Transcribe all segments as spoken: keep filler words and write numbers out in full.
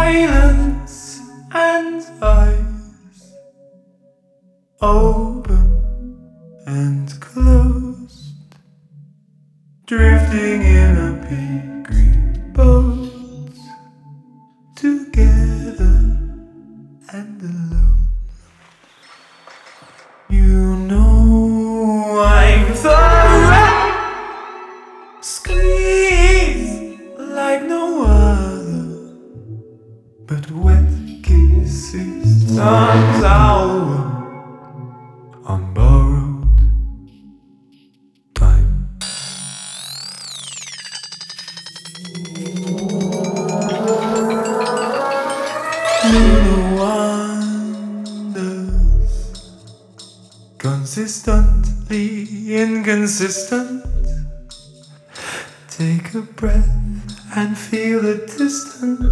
silence and eyes open and closed, drifting in a big green boat, together and alone. You know I'm thorough, squeeze like no other, but wet kisses turns our on borrowed time. Little wonders, consistently inconsistent. Take a breath and feel the distance.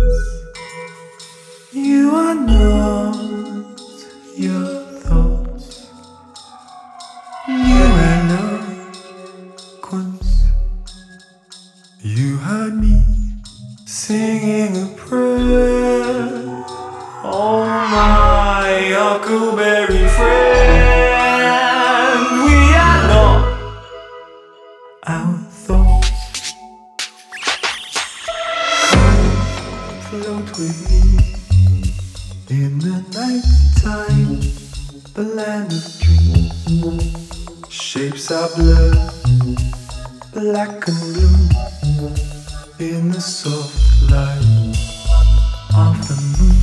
You are not your thoughts. New eloquence. You heard me singing a prayer. Oh my huckleberry friend, we are not our thoughts. Come float with me in the night time, the land of dreams. Shapes are blurred, black and blue, in the soft light of the moon.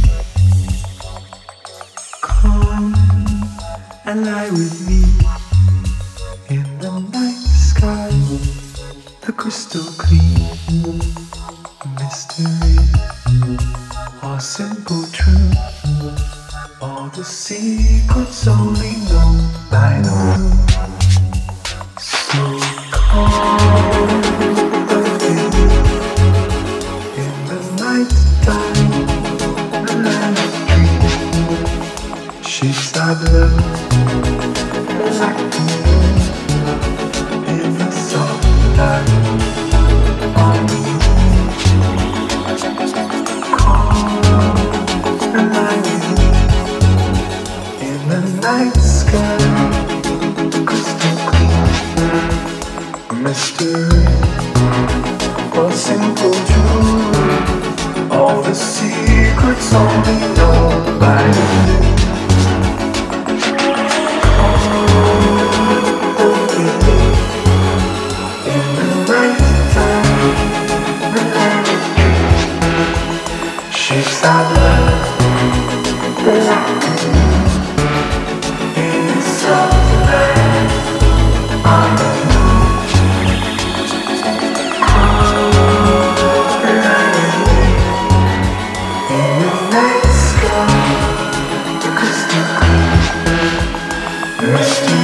Come and lie with me in the night sky, the crystal clean. Mystery or simple truth, all the secrets only known by the moon. So come with me in the night time, the land of dreams. Shapes are blurred, black and blue, in the soft light of the moon. Come and lie with me in the night sky, crystal clean. Mystery or simple truth, all the secrets only known by the moon. Shapes are blurred, black and blue, in the soft light of the moon. Come lie with me in the night sky, the crystal clean. Mystery